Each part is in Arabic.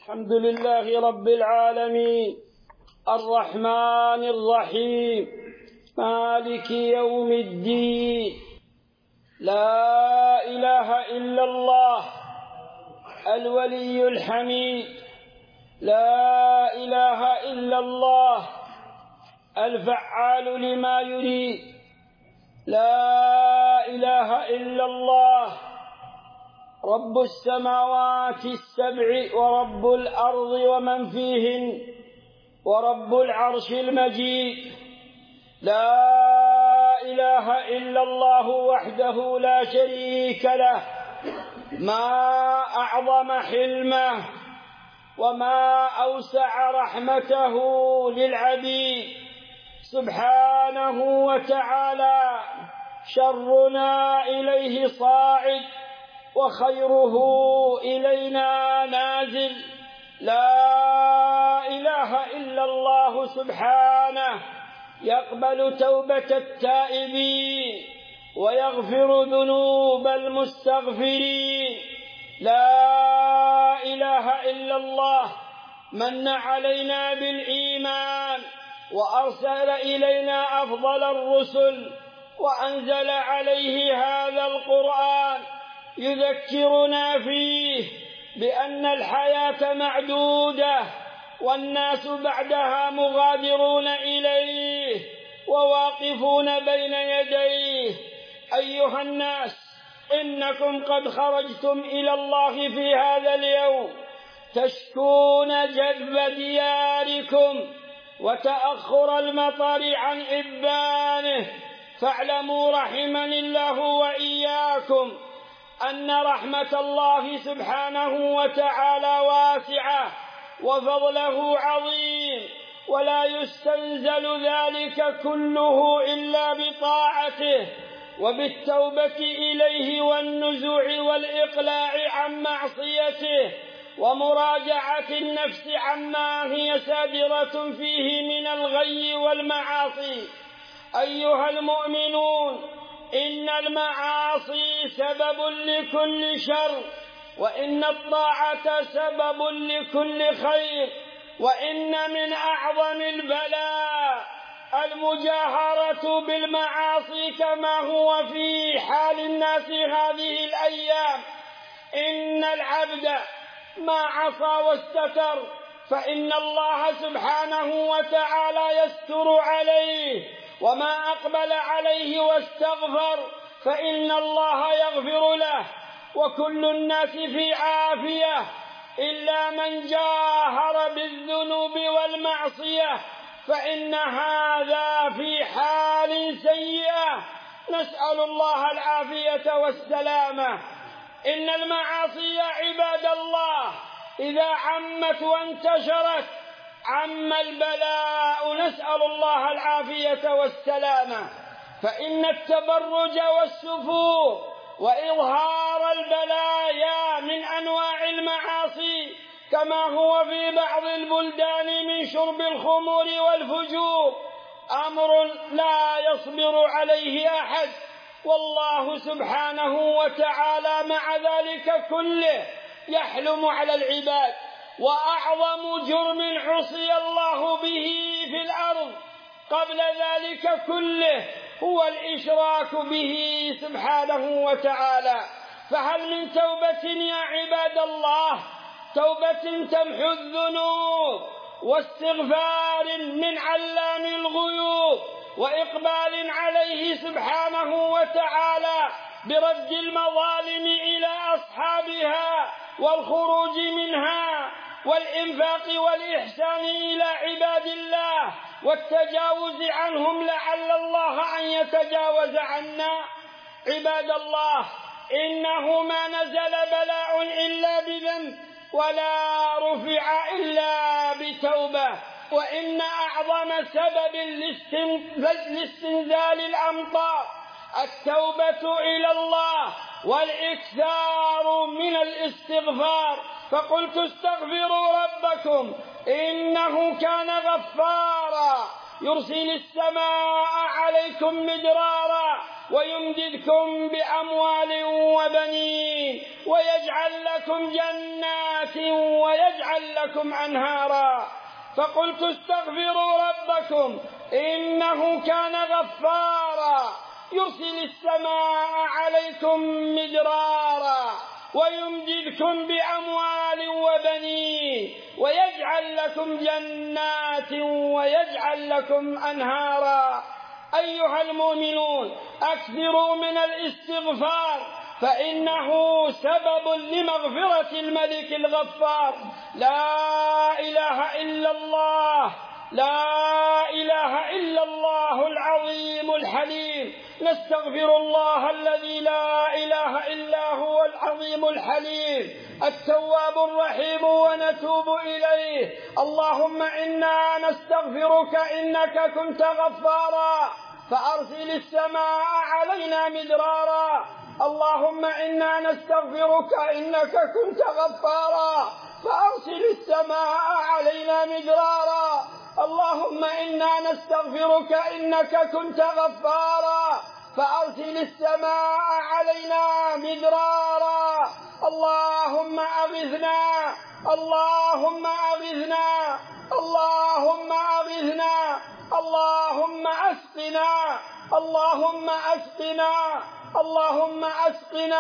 الحمد لله رب العالمين الرحمن الرحيم مالك يوم الدين. لا إله إلا الله الولي الحميد. لا إله إلا الله الفعال لما يريد. لا إله إلا الله رب السماوات السبع ورب الأرض ومن فيهن ورب العرش المجيد. لا إله إلا الله وحده لا شريك له، ما أعظم حلمه وما أوسع رحمته للعبيد سبحانه وتعالى. شرنا إليه صاعد وخيره إلينا نازل. لا إله إلا الله سبحانه يقبل توبة التائبين ويغفر ذنوب المستغفرين. لا إله إلا الله من علينا بالإيمان وأرسل إلينا أفضل الرسل وأنزل عليه هذا القرآن يذكرنا فيه بأن الحياة معدودة والناس بعدها مغادرون إليه وواقفون بين يديه. أيها الناس، إنكم قد خرجتم إلى الله في هذا اليوم تشكون جذب دياركم وتأخر المطر عن إبانه. فاعلموا رحمني الله وإياكم أن رحمة الله سبحانه وتعالى واسعة وفضله عظيم، ولا يستنزل ذلك كله إلا بطاعته وبالتوبة إليه والنزوع والإقلاع عن معصيته ومراجعة النفس عما هي سادرة فيه من الغي والمعاصي. أيها المؤمنون، إن المعاصي سبب لكل شر، وإن الطاعة سبب لكل خير، وإن من أعظم البلاء المجاهرة بالمعاصي كما هو في حال الناس هذه الأيام. إن العبد ما عصى واستتر فإن الله سبحانه وتعالى يستر عليه، وما أقبل عليه واستغفر فإن الله يغفر له. وكل الناس في عافية إلا من جاهر بالذنوب والمعصية، فإن هذا في حال سيئة، نسأل الله العافية والسلامة. إن المعاصي عباد الله إذا عمت وانتشرت عم البلاء، نسأل الله العافية والسلامة. فإن التبرج والسفور وإظهار البلايا من أنواع المعاصي، كما هو في بعض البلدان من شرب الخمور والفجور، أمر لا يصبر عليه أحد، والله سبحانه وتعالى مع ذلك كله يحلم على العباد. وأعظم جرم عصي الله به في الأرض قبل ذلك كله هو الإشراك به سبحانه وتعالى. فهل من توبة يا عباد الله، توبة تمحو الذنوب واستغفار من علام الغيوب وإقبال عليه سبحانه وتعالى برد المظالم إلى أصحابها والخروج منها والإنفاق والإحسان إلى عباد الله والتجاوز عنهم لعل الله أن يتجاوز عنا؟ عباد الله، إنه ما نزل بلاء إلا بذنب ولا رفع إلا بتوبة. وإن أعظم سبب لاستنزال الأمطار التوبة إلى الله والإكثار من الاستغفار. فقلت استغفروا ربكم إنه كان غفارا يرسل السماء عليكم مدرارا ويمددكم بأموال وبنين ويجعل لكم جنات ويجعل لكم أنهارا. فقلت استغفروا ربكم إنه كان غفارا يرسل السماء عليكم مدرارا ويمددكم بأموال وبنين ويجعل لكم جنات ويجعل لكم أنهارا. أيها المؤمنون أكثروا من الاستغفار فإنه سبب لمغفرة الملك الغفار. لا إله إلا الله، لا إله إلا الله العظيم الحليم. نستغفر الله الذي لا إله إلا هو العظيم الحليم التواب الرحيم ونتوب إليه. اللهم إنا نستغفرك إنك كنت غفارا فأرسل السماء علينا مدرارا. اللهم إنا نستغفرك إنك كنت غفارا فأرسل السماء علينا مدرارا. اللهم إنا نستغفرك إنك كنت غفارا فأرسل السماء علينا مدرارا. اللهم أغثنا، اللهم أغثنا، اللهم أغثنا، اللهم أسقنا، اللهم أسقنا، اللهم أسقنا،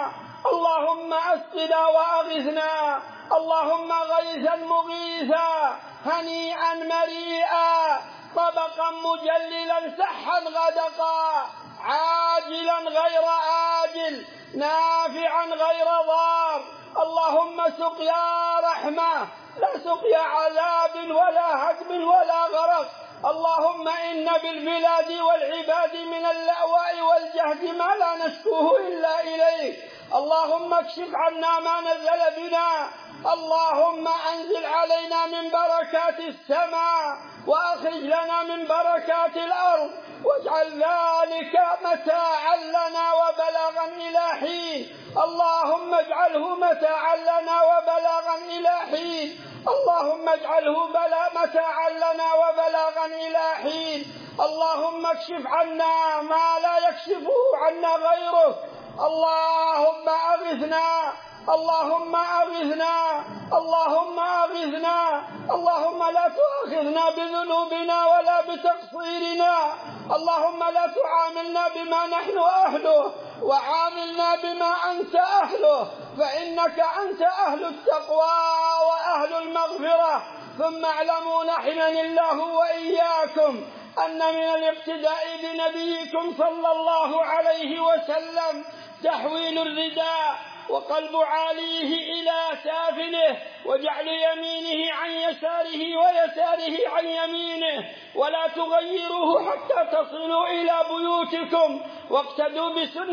اللهم أسقنا وأغثنا. اللهم غيثا مغيثا هنيئا مريئا طبقا مجللا سحا غدقا عاجلا غير آجل نافعا غير ضار. اللهم سقيا رحمة لا سقيا عذاب ولا هدم ولا غرق. اللهم إن بالبلاد والعباد من اللأواء والجهد ما لا نشكوه إلا إليك. اللهم اكشف عنا ما نزل بنا. اللهم أنزل علينا من بركات السماء وأخرج لنا من بركات الأرض واجعل ذلك متاعا لنا وبلاغا إلى حين. اللهم اجعله متاعا لنا وبلاغا إلى حين. اللهم اجعله متاعا لنا وبلاغا إلى حين. اللهم اكشف عنا ما لا يكشفه عنا غيره. اللهم أغثنا، اللهم أغثنا، اللهم أغثنا. اللهم لا تؤاخذنا بذنوبنا ولا بتقصيرنا. اللهم لا تعاملنا بما نحن أهله وعاملنا بما أنت أهله فإنك أنت أهل التقوى وأهل المغفرة. ثم اعلموا نحنني الله وإياكم أن من الاقتداء بنبيكم صلى الله عليه وسلم تحويل الرداء وقلب عاليه إلى سافله وجعل يمينه عن يساره ويساره عن يمينه ولا تغيروه حتى تصلوا إلى بيوتكم. واقتدوا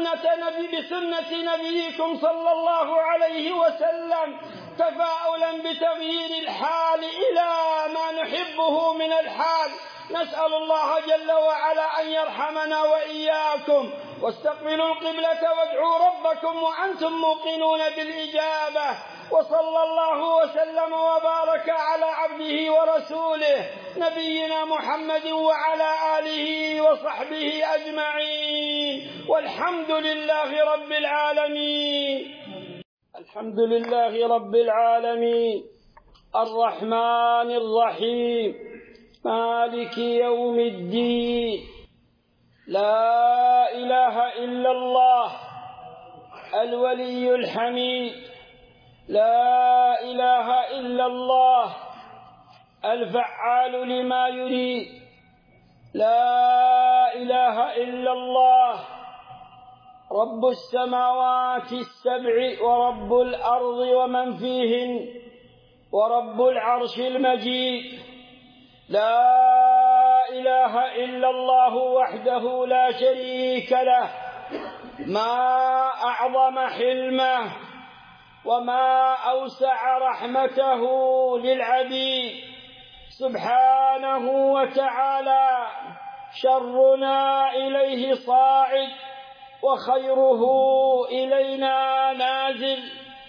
بسنة نبيكم صلى الله عليه وسلم تفاؤلا بتغيير الحال إلى ما نحبه من الحال. نسأل الله جل وعلا أن يرحمنا وإياكم. واستقبلوا القبلة وادعوا ربكم وأنتم موقنون بالإجابة. وصلى الله وسلم وبارك على عبده ورسوله نبينا محمد وعلى آله وصحبه أجمعين والحمد لله رب العالمين. الحمد لله رب العالمين الرحمن الرحيم مالك يوم الدين. لا إله إلا الله الولي الحميد. لا إله إلا الله الفعال لما يريد. لا إله إلا الله رب السماوات السبع ورب الأرض ومن فيهن ورب العرش المجيد. لا إله إلا الله وحده لا شريك له. ما أعظم حلمه وما أوسع رحمته للعبيد سبحانه وتعالى. شرنا إليه صاعد وخيره إلينا نازل.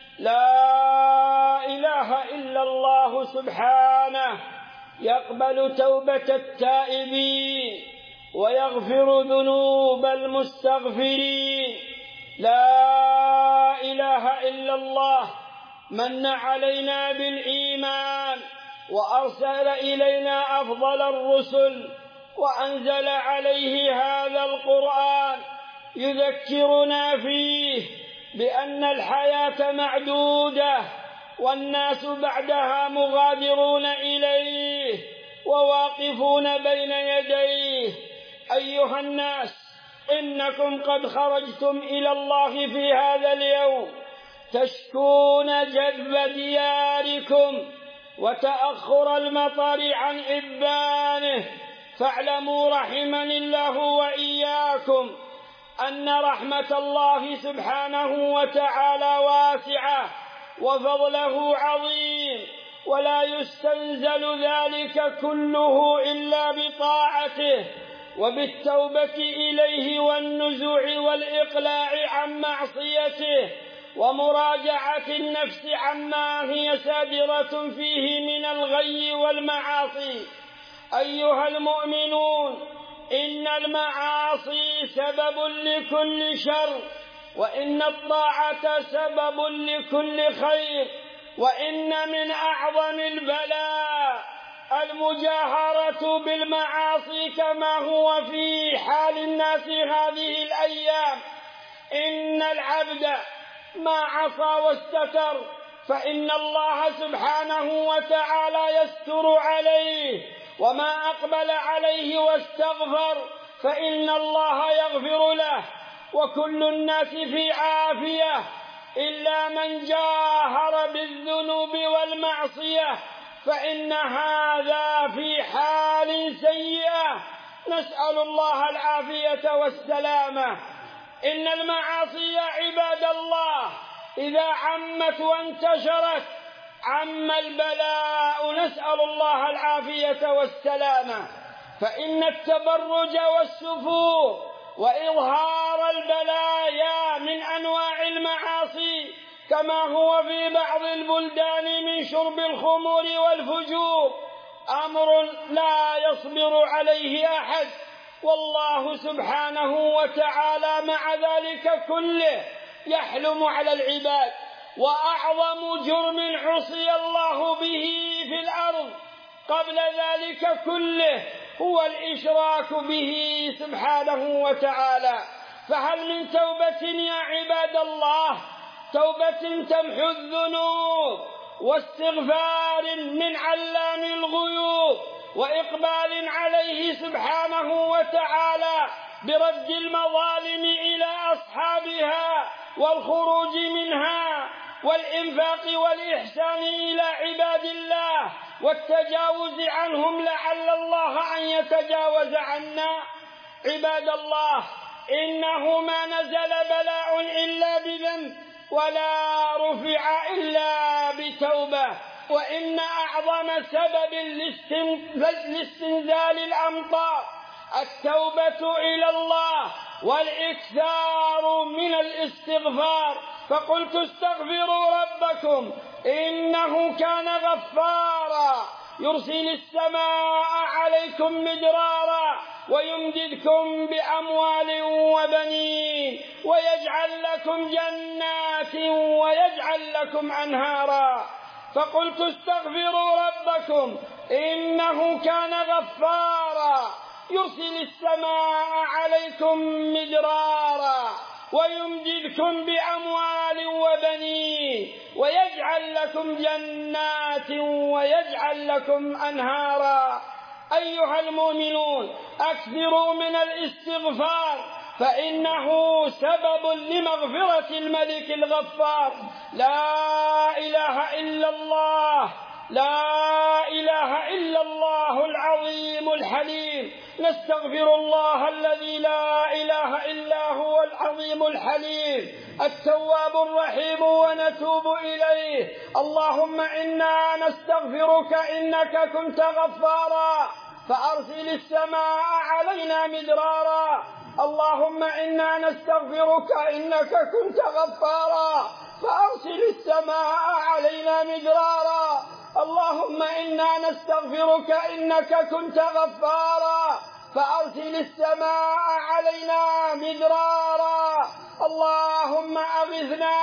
لا إله إلا الله سبحانه يقبل توبة التائبين ويغفر ذنوب المستغفرين. لا إله إلا الله من علينا بالإيمان وأرسل إلينا أفضل الرسل وأنزل عليه هذا القرآن يذكرنا فيه بأن الحياة معدودة والناس بعدها مغادرون إليه وواقفون بين يديه. أيها الناس، إنكم قد خرجتم إلى الله في هذا اليوم تشكون جذب دياركم وتأخر المطر عن إبانه، فاعلموا رحمني الله وإياكم أن رحمة الله سبحانه وتعالى واسعة وفضله عظيم، ولا يستنزل ذلك كله إلا بطاعته وبالتوبة إليه والنزوع والإقلاع عن معصيته ومراجعة النفس عما هي سادرة فيه من الغي والمعاصي. أيها المؤمنون، إن المعاصي سبب لكل شر، وإن الطاعة سبب لكل خير، وإن من أعظم البلاء المجاهرة بالمعاصي كما هو في حال الناس هذه الأيام. إن العبد ما عصى واستتر فإن الله سبحانه وتعالى يستر عليه، وما أقبل عليه واستغفر فإن الله يغفر له. وكل الناس في عافية إلا من جاهر بالذنوب والمعصية، فإن هذا في حال سيئة، نسأل الله العافية والسلامة. إن المعاصي عباد الله إذا عمت وانتشرت عم البلاء، نسأل الله العافية والسلامة. فإن التبرج والسفور وإظهار البلايا من أنواع المعاصي، كما هو في بعض البلدان من شرب الخمور والفجور، أمر لا يصبر عليه أحد، والله سبحانه وتعالى مع ذلك كله يحلم على العباد. وأعظم جرم عصي الله به في الأرض قبل ذلك كله هو الإشراك به سبحانه وتعالى. فهل من توبة يا عباد الله، توبة تمحو الذنوب واستغفار من علام الغيوب وإقبال عليه سبحانه وتعالى برد المظالم إلى أصحابها والخروج منها والإنفاق والإحسان إلى عباد الله والتجاوز عنهم لعل الله أن يتجاوز عنا؟ عباد الله، إنه ما نزل بلاء إلا بذنب ولا رفع إلا بتوبة، وإن أعظم سبب لاستنزال الأمطار التوبة إلى الله والإكثار من الاستغفار. فقلت استغفروا ربكم إنه كان غفارا يرسل السماء عليكم مدرارا ويمددكم بأموال وبنين ويجعل لكم جنات ويجعل لكم أنهارا. فقلت استغفروا ربكم إنه كان غفارا يرسل السماء عليكم مدرارا ويمددكم بأموال وبنين ويجعل لكم جنات ويجعل لكم أنهارا. أيها المؤمنون، أكثروا من الاستغفار فإنه سبب لمغفرة الملك الغفار. لا إله إلا الله، لا إله إلا الله العظيم الحليم. نستغفر الله الذي لا إله إلا هو العظيم الحليم التواب الرحيم ونتوب إليه. اللهم إنا نستغفرك إنك كنت غفارا فأرسل السماء علينا مدرارا. اللهم إنا نستغفرك إنك كنت غفارا فأرسل السماء علينا مدرارا. اللهم إنا نستغفرك إنك كنت غفارا فأرسل السماء علينا مدرارا. اللهم أغثنا،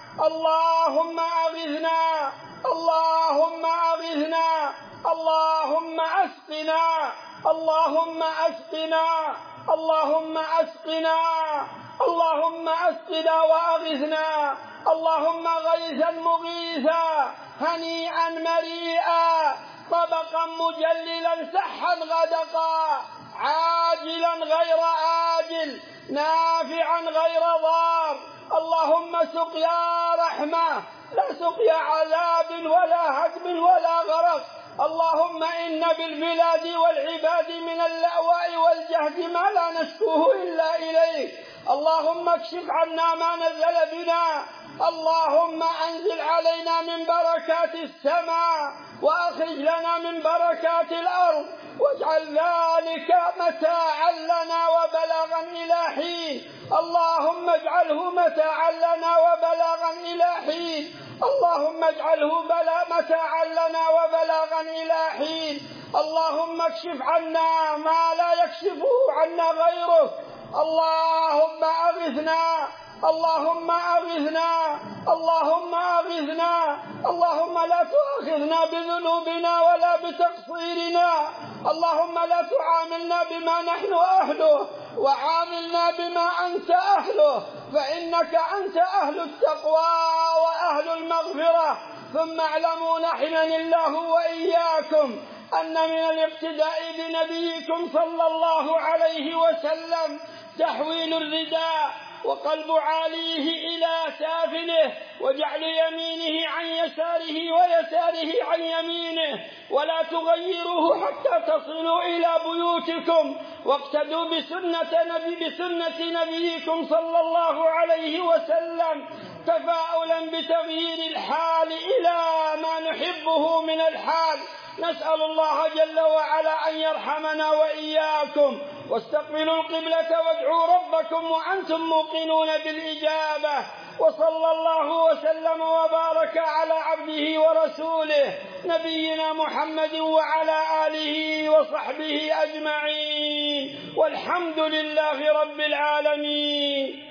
اللهم أغثنا، اللهم أغثنا، اللهم أسقنا، اللهم أسقنا، اللهم أسقنا، اللهم أسقنا وأغثنا، اللهم غيثا مغيثا هنيئا مريئا طبقا مجللا سحا غدقا عاجلا غير آجل نافعا غير ضار. اللهم سقيا رحمة لا سقيا عذاب ولا هدم ولا غرق. اللهم إن بالبلاد والعباد من اللأواء والجهد ما لا نشكوه إلا إليك. اللهم اكشف عنا ما نزل بنا. اللهم أنزل علينا من بركات السماء وأخرج لنا من بركات الأرض، واجعل ذلك متاعا لنا وبلاغا إلى حين. اللهم اجعله متاعا لنا وبلاغا إلى حين. اللهم اجعله متاعا لنا وبلاغا إلى حين. اللهم اكشف عنا ما لا يكشفه عنا غيرك. اللهم أغثنا، اللهم أغثنا، اللهم أغثنا. اللهم لا تؤاخذنا بذنوبنا ولا بتقصيرنا. اللهم لا تعاملنا بما نحن أهله، وعاملنا بما أنت أهله، فإنك أنت أهل التقوى وأهل المغفرة. ثم اعلموا نحنني الله وإياكم أن من الاقتداء بنبيكم صلى الله عليه وسلم تحويل الرداء وقلب عاليه إلى سافله، وجعل يمينه عن يساره ويساره عن يمينه، ولا تغيروه حتى تصلوا إلى بيوتكم. واقتدوا بسنة نبيكم صلى الله عليه وسلم تفاؤلا بتغيير الحال إلى ما نحبه من الحال. نسأل الله جل وعلا أن يرحمنا وإياكم. واستقبلوا القبلة وادعوا ربكم وأنتم موقنون بالإجابة. وصلى الله وسلم وبارك على عبده ورسوله نبينا محمد وعلى آله وصحبه أجمعين، والحمد لله رب العالمين.